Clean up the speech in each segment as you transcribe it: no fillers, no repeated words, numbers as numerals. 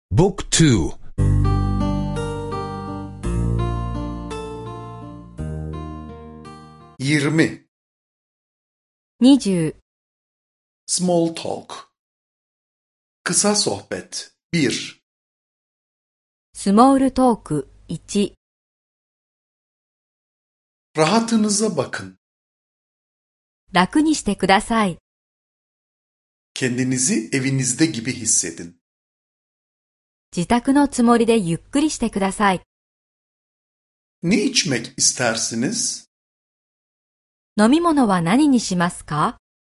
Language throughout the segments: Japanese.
Book 2. 20. 20. Small talk. Kısa sohbet. 1. スモールトーク1。 Rahatınıza bakın. 楽にしてください。 Kendinizi evinizde gibi hissedin. 自宅のつもりでゆっくりしてください。 Ne içmek istersiniz? 飲み物は何にしますか？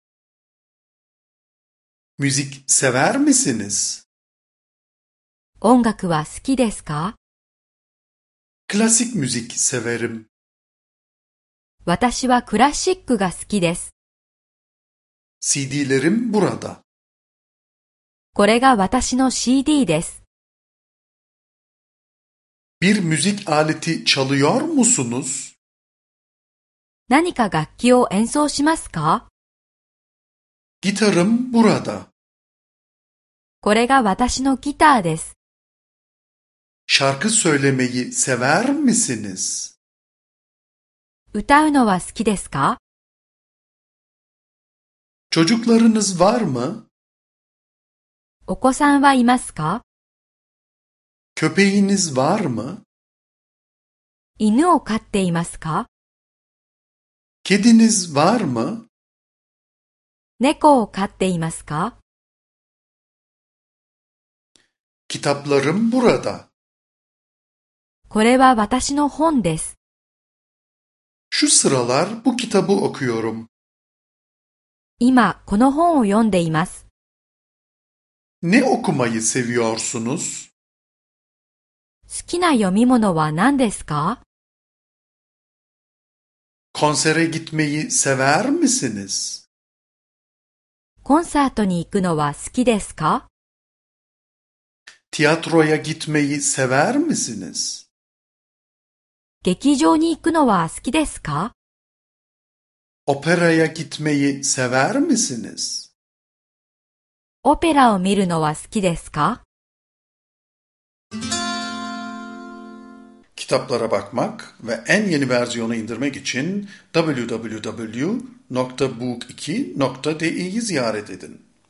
Müzik sever misiniz? 音楽は好きですか？ Klasik müzik severim. 私はクラシックが好きです。 CD'lerim burada. これが私の CD です。 Bir müzik aleti çalıyor musunuz? 何か楽器を演奏しますか？ Gitarım burada. これが私のギターです。 Şarkı söylemeyi sever misiniz? 歌うのは好きですか？ Çocuklarınız var mı? お子さんはいますか？ Köpeğiniz var mı? 犬を飼っていますか？ Kediniz var mı? 猫を飼っていますか？ Kitaplarım burada. これは私の本です。 Şu sıralar bu kitabı okuyorum. 今、この本を読んでいます。 Ne okumayı seviyorsunuz? 好きな読み物は何ですか？ Konsere gitmeyi sever misiniz? コンサートに行くのは好きですか？ Tiyatroya gitmeyi sever misiniz? 劇場に行くのは好きですか？ Operaya gitmeyi sever misiniz? オペラを見るのは好きですか？ Kitaplara bakmak ve en yeni versiyonu indirmek için www.book2.de'yi ziyaret edin.